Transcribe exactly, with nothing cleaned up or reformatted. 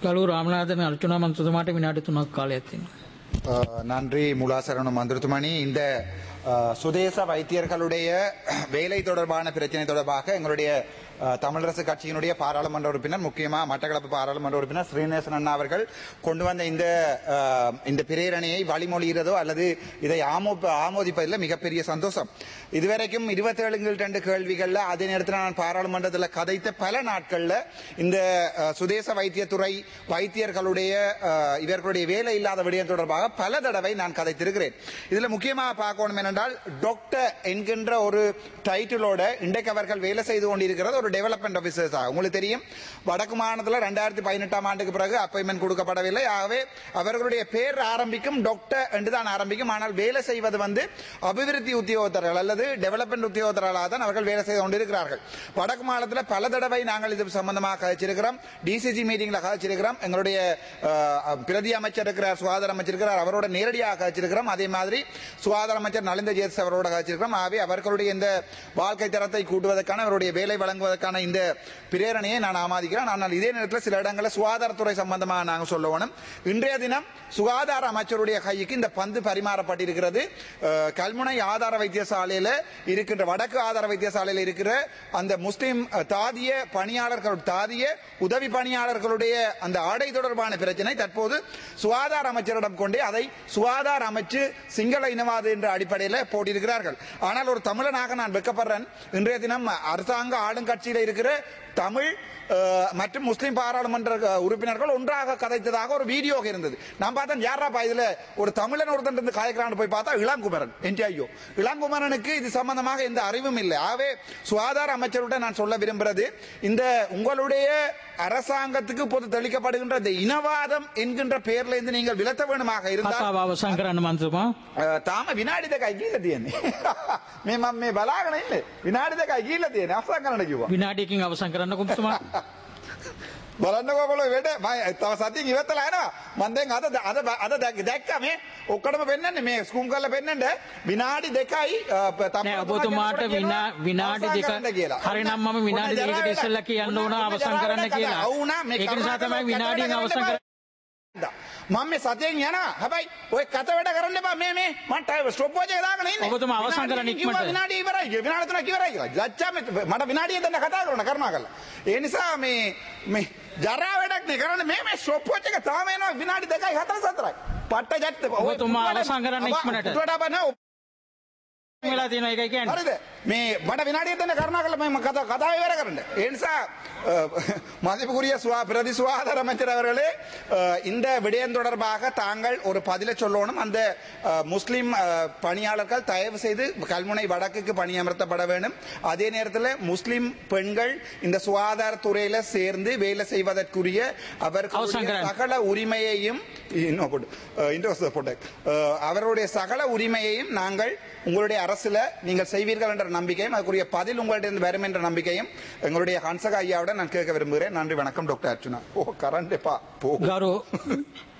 ගරු රාමනාථන් අර්චනා මන්ත්‍රතුමාට විනාඩි තුනක් කාලයක් තියෙනවා. நன்றி முலாசரண மந்திரத்துமணி. இந்த சுதேச வைத்தியர்களுடைய வேலை தொடர்பான பிரச்சனை தொடர்பாக எங்களுடைய தமிழரசு கட்சியினுடைய பாராளுமன்ற உறுப்பினர் முக்கியமாக மட்டக்களப்பு பாராளுமன்ற உறுப்பினர் ஸ்ரீநேசன் அண்ணா அவர்கள் கொண்டு வந்த இந்த இந்த பிரேரணையை வழிமொழிகிறதோ அல்லது இதை ஆமோ ஆமோதிப்பதில் மிகப்பெரிய சந்தோஷம். இதுவரைக்கும் இருபத்தேழு ரெண்டு கேள்விகளில் அதே நேரத்தில் நான் பாராளுமன்றத்தில் கதைத்த பல நாட்களில் இந்த சுதேச வைத்தியத்துறை வைத்தியர்களுடைய இவர்களுடைய வேலை இல்லாத விடயம் தொடர்பாக பல தடவை நான் கதைத்திருக்கிறேன். இதில் முக்கியமாக பார்க்கணும் என்றால் டாக்டர் என்கின்ற ஒரு டைட்டிலோட இன்றைக்கு அவர்கள் வேலை செய்து கொண்டிருக்கிறது ஒரு டெவலப்மெண்ட் ஆபீசர்ஸ். உங்களுக்கு தெரியும், வடக்கு மாநிலத்தில் ரெண்டாயிரத்தி பதினெட்டாம் ஆண்டுக்கு பிறகு அப்பாயின்மெண்ட் கொடுக்கப்படவில்லை. ஆகவே அவர்களுடைய பேர் ஆரம்பிக்கும் டாக்டர் என்றுதான் ஆரம்பிக்கும். ஆனால் வேலை செய்வது வந்து அபிவிருத்தி உத்தியோகத்தர்கள் அல்லது டெவலப்மெண்ட் உத்தியோகத்தர்களாக தான் அவர்கள் வேலை செய்து கொண்டிருக்கிறார்கள். வடக்கு மாநிலத்தில் பல தடவை நாங்கள் இது சம்பந்தமாக கதைச்சிருக்கிறோம். டிசிசி மீட்டிங்ல கதைச்சிருக்கிறோம். எங்களுடைய பிரதி அமைச்சர் இருக்கிறார், சுகாதார அமைச்சர் இருக்கிறார், அவரோட நேரடியாக கதைச்சிருக்கிறோம். அதே மாதிரி சுகாதார அமைச்சர் நலிந்த ஜேஸ் அவரோட கதைச்சிருக்கிறோம். ஆகவே அவர்களுடைய இந்த வாழ்க்கை தரத்தை கூட்டுவதற்கான அவருடைய வேலை வழங்குவதற்கான இந்த பிரேரணையை நான் ஆமோதிக்கிறேன். ஆனால் இதே நேரத்தில் சில இடங்களில் சுகாதாரத்துறை சம்பந்தமாக நாங்கள் சொல்லணும். இன்றைய தினம் சுகாதார அமைச்சருடைய கைக்கு இந்த பந்து பரிமாறப்பட்டிருக்கிறது. கல்முனை ஆதார வைத்தியசாலையில் இருக்கின்ற வடக்கு ஆதார வைத்தியசாலையில் இருக்கிற அந்த முஸ்லிம் தாதிய பணியாளர்கள் தாதிய உதவி பணியாளர்களுடைய அந்த ஆடை தொடர்பான பிரச்சனை தற்போது சுகாதார அமைச்சரிடம் கொண்டே அதை சுகாதார அமைச்சு சிங்கள இனவாது என்ற அடிப்படையில் போட்டியிருக்கிறார்கள். ஆனால் ஒரு தமிழனாக நான் வெட்கப்படுறேன். இன்றைய தினம் அரசாங்க ஆளுங்கட்சியில் இருக்கிற தமிழ் மற்றும் முஸ்லிம் பாராளுமன்ற உறுப்பினர்கள் ஒன்றாக கதைத்ததாக ஒரு வீடியோ இருந்தது. நான் பார்த்தேன், யாராப்பா இதுல ஒரு தமிழன் ஒருத்தன் இருந்து கதைக்கிறான்னு போய் பார்த்தா இளங்குமரன் என்டிஐயோ. இளங்குமரனுக்கு இது சம்பந்தமாக எந்த அறிவும் இல்லை. ஆகவே சுகாதார அமைச்சருடன் நான் சொல்ல விரும்புகிறது, இந்த உங்களுடைய அரசாங்கத்துக்கு பொது தெளிக்கப்படுகின்ற இந்த இனவாதம் என்கின்ற பெயர்ல இருந்து நீங்கள் விலத்த வேணுமாக இருந்தால் தாம வினாடி දෙකයි කියලා තියෙන්නේ. මේ මම මේ බලාගෙන ඉන්නේ. විනාඩි දෙකයි කියලා තියෙන්නේ. අවසන් කරන්න කිව්වා. විනාඩියකින් අවසන් කරන්න කොහොමද? බලන්නකෝ ඔයගොල්ලෝ වෙඩ මම තව සතියින් ඉවතලා යනවා. මම දැන් අද අද අද දැක්කා මේ ඔක්කොටම පෙන්නන්නේ මේ ස්කූම් කරලා පෙන්නන්න විනාඩි දෙකයි තමයි ඔබතුමාට විනාඩි දෙක හරි නම් මම විනාඩි දෙකකට ඉස්සෙල්ලා කියන්න ඕන අවසන් කරන්න කියලා. ඒක නිසා තමයි විනාඩියෙන් අවසන් කරන්නේ. මම මේ සතියෙන් යනවා. හැබැයි ඔය කත වැඩ කරන්න එපා. මේ මේ මට ස්ටොප් වෝච් එක දාගෙන ඉන්නේ. ඔබතුමා අවසන් කරන්න ඉක්මනට. විනාඩිය ඉවරයි. විනාඩි තුනක් ඉවරයි කියලා. ලැජ්ජා මට විනාඩිය දෙන්න කතා කරන්න කරුණා කරලා. ඒ නිසා මේ මේ ජරා වැඩක් නේ කරන්නේ. මේ මේ ස්ටොප් වෝච් එක තාම එනවා විනාඩි දෙකයි හතර හතරයි. පට්ට ජැට් ඔබතුමා අවසන් කරන්න ඉක්මනට. උඩට බන වෙලා තියෙන එකයි කියන්නේ. හරිද? මේ මට විනාඩියක් දෙන්න කරුණා කරලා මම කතා කතාව ඉවර කරන්න. ඒ නිසා மதிப்புக்குரிய பிரதி சுகாதார அமைச்சர் அவர்களே, இந்த விடயம் தொடர்பாக தாங்கள் ஒரு பதிலை சொல்லணும். அந்த முஸ்லிம் பணியாளர்கள் தயவு செய்து கல்முனை வடக்குக்கு பணியமர்த்தப்பட வேண்டும். அதே நேரத்தில் முஸ்லிம் பெண்கள் இந்த சுகாதாரத்துறையில சேர்ந்து வேலை செய்வதற்குரிய அவர்களுடைய சகல உரிமையையும் அவருடைய சகல உரிமையையும் நாங்கள் உங்களுடைய அரசுல நீங்கள் செய்வீர்கள் என்ற நம்பிக்கையும் அதுக்குரிய பதில் உங்கள்ட்ட வரும் என்ற நம்பிக்கையும் எங்களுடைய ஹன்சகா ஐயாவுடன் நான் கேட்க விரும்புகிறேன். நன்றி, வணக்கம் டாக்டர் அர்ச்சுனா. ஓ கரண்ட் பா போ.